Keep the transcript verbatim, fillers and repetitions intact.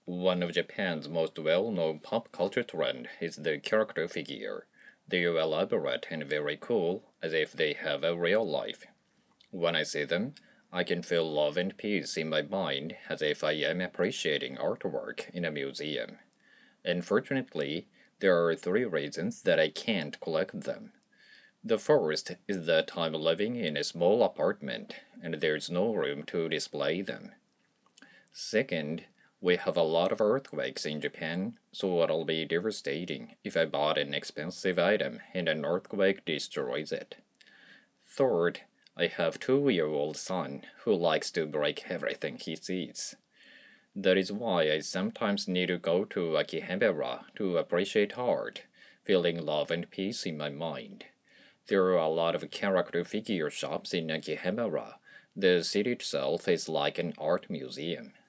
One of Japan's most well-known pop culture trend is the character figure. They are elaborate and very cool, as if they have a real life. When I see them, I can feel love and peace in my mind as if I am appreciating artwork in a museum. Unfortunately, there are three reasons that I can't collect them. The first is that I'm living in a small apartment and there's no room to display them. Second, we have a lot of earthquakes in Japan, so it'll be devastating if I bought an expensive item and an earthquake destroys it. Third, I have two-year-old son who likes to break everything he sees. That is why I sometimes need to go to Akihabara to appreciate art, feeling love and peace in my mind. There are a lot of character figure shops in Akihabara. The city itself is like an art museum.